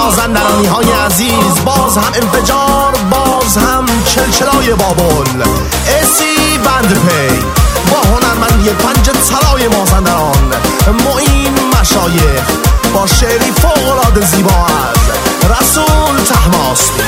مازندرانی های عزیز، باز هم انفجار، باز هم چلچلای بابل. اسی بندپی با هنرمندی پنج طلای مازندران، معین مشایخ با شعری فوق‌العاده زیبا از رسول طهماسبی.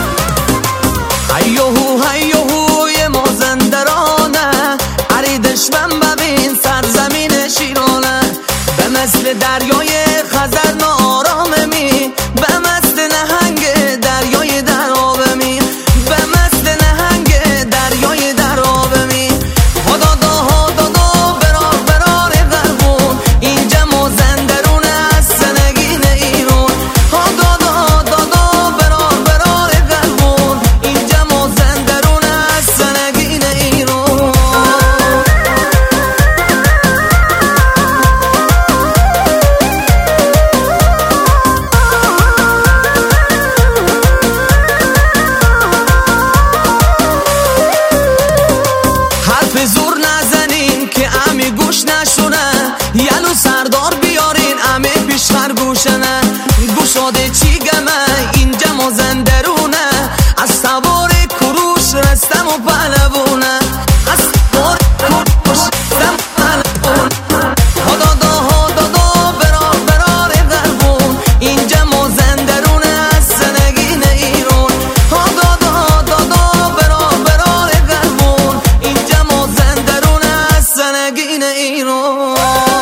هیوهو هیوهوی مازندرانه، عریدش من ببین سرزمین شیرانه. به مثل دریای خزر ناراممی، به مثل نهنگ دریای در آبمی، به مثل نهنگ دریای در آبمی. هدادا هدادا برار برار غربون، اینجا مازندرون از سنگین ایران. هدادا هدادا برار برار غربون، اینجا مازندرون از سنگین ایران. حرف زور نزنین که امی گوش نشونه، یلو سردار بیارین امی پیشخر گوشنه. گوشاده چی گمه اینجا مازندرونه، از سوار کروش رستم و پهلوونه، از سوار کروش رستم و پهلوونه. هدادا هدادا برار برار غربون، اینجا مازندرونه از سنگین ایران. هدادا هدادا برار برار غربون، اینجا مازندرونه از سنگین ایران.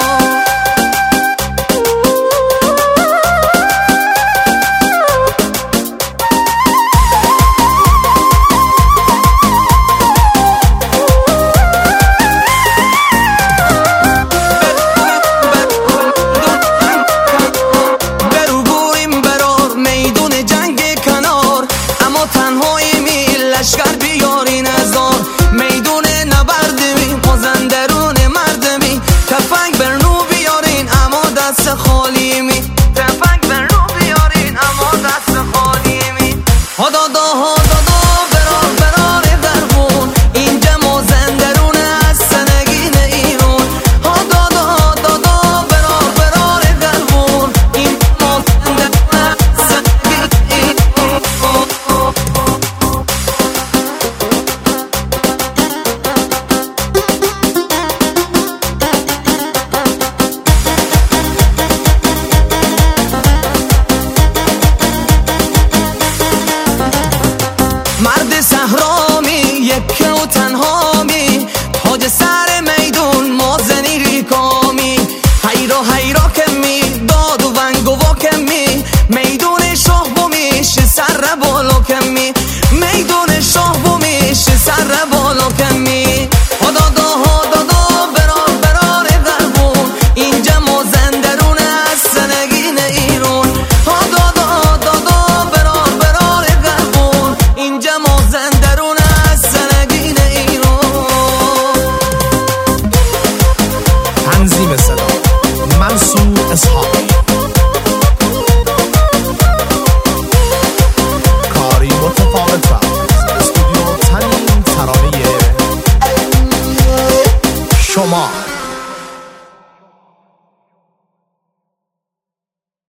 لشکر بیارین هزار، میدون نبردمی مازندرون مردمی. تفنگ برنو بیارین اما دست خالی می، تفنگ برنو بیارین اما دست خالی می. هدادا هدادا برار برار غربون، اینجا مازندرون از سنگین ایران. هدادا هدادا برار برار غربون، این مازندرون از سنگین ایران. مرد صحرا